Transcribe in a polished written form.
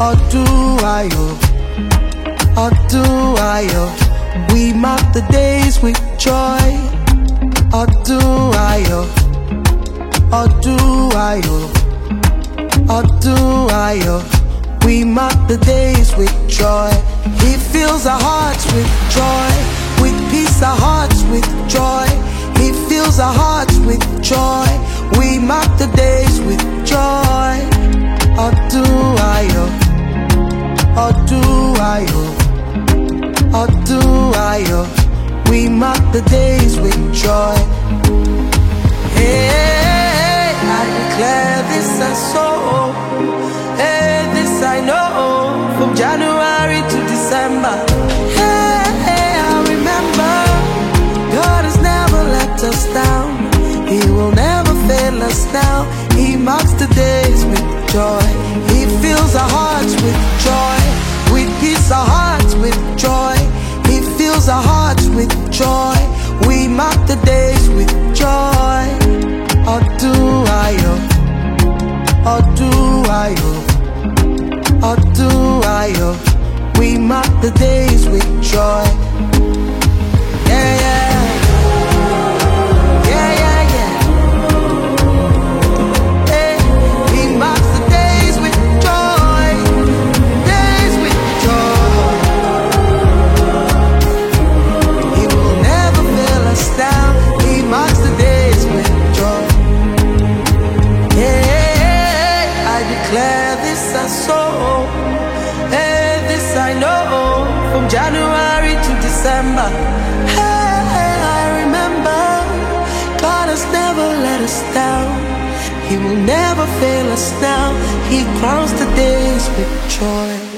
Oduayo, Oduayo. We mark the days with joy. Oduayo, Oduayo, Oduayo. We mark the days with joy. He fills our hearts with joy, with peace our hearts with joy. He fills our hearts with joy. We mark the days with joy. Oduayo, Oduayo, Oduayo. We mark the days with joy. Hey, I declare this and so. Hey, this I know. From January to December. Hey, I remember. God has never let us down. He will never fail us now. He marks the days with joy. He fills our hearts with joy, with peace our hearts with joy. He fills our hearts with joy. We mark the days with joy. Oduayo, Oduayo, Oduayo. We mark the days with joy. Yeah, yeah. From January to December. Hey, I remember. God has never let us down. He will never fail us now. He crowns the days with joy.